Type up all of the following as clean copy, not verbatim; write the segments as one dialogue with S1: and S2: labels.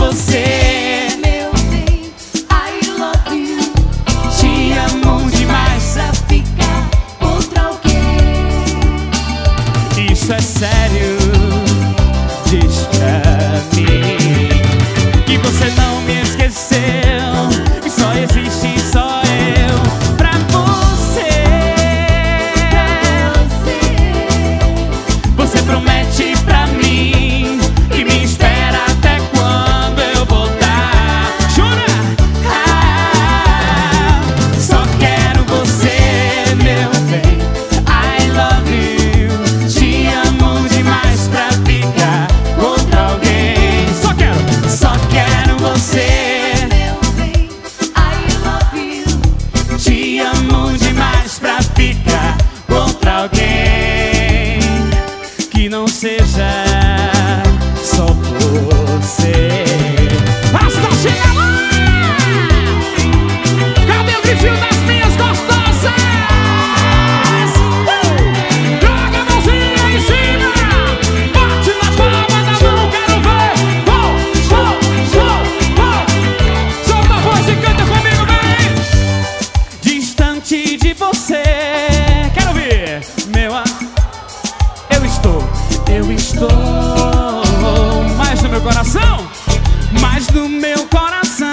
S1: você,
S2: meu bem, I love you.
S1: te amo demais
S2: Pra ficar contra alguém.
S1: Isso é sério, diz pra mim que você não me esqueceu, que só existe só eu pra você. Você promete pra mim que me espera até quando eu voltar. Jura? Só quero você, meu bem, I love you. Te amo demais pra ficar contra alguém. Só quero você,
S2: Meu bem, I love you.
S1: te amo demais pra ficar contra alguém que não seja só você. Basta chegar lá! Cadê o gritinho das minhas gostosas? Joga a mãozinha em cima! Bate na palma da mão, quero ver! Solta a voz e canta comigo, vem! Distante de você, quero ver, meu eu estou mais no meu coração, mais no meu coração.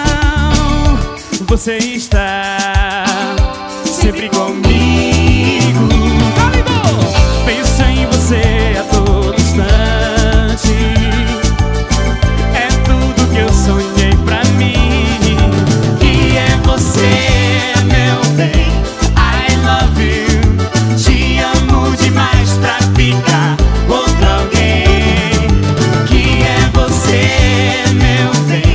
S1: Você está sempre comigo. Calibou! Penso em você a todo instante. É tudo que eu sonhei pra mim, que é você, meu bem, I love you. Te amo demais pra ficar contra alguém, que é você, meu bem,